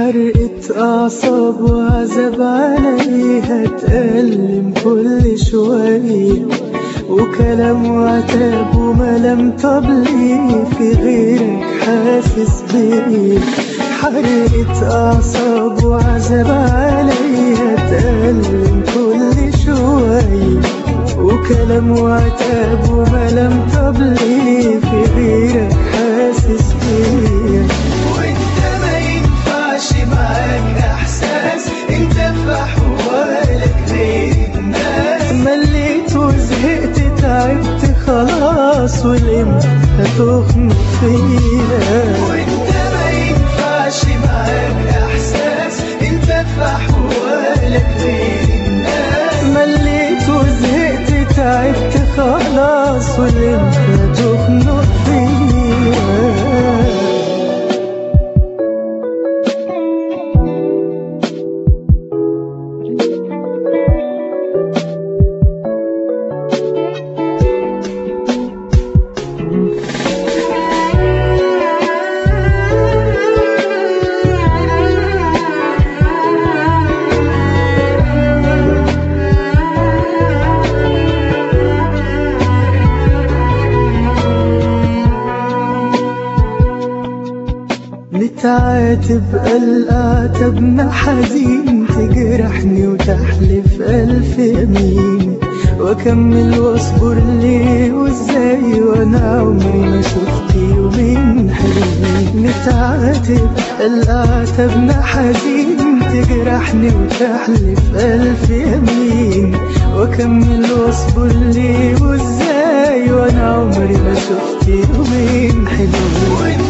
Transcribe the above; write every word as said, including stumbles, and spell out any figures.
حرقة أعصاب وعذاب عليها تألم كل شوية، وكلام وعتاب وملام. طب ليه في غيرك حاسس بيه؟ حرقة أعصاب وعذاب عليها تألم كل شوية، وكلام وعتاب وملام. طب ليه في غيرك حاسس بيه؟ وانت ما ينفعش معاك احساس، انت في احوالك غير الناس. مليت وزهقت تعبت خلاص، والامتى هتخنق فيا؟ وانت ما ينفعش معاك احساس، انت في احوالك غير الناس. مليت وزهقت تعبت خلاص، والامتى هتخنق فيا؟ نتعاتب الأعتبنا حزين، تجرحني وتحلف ألف يمين، وأكمل وأصبر ليه وإزاي وأنا عمري ما شفت يومين حلوين. نتعاتب الأعتبنا حزين، تجرحني وتحلف ألف يمين، وأكمل وأصبر ليه وإزاي وأنا عمري ما شفت يومين حلوين.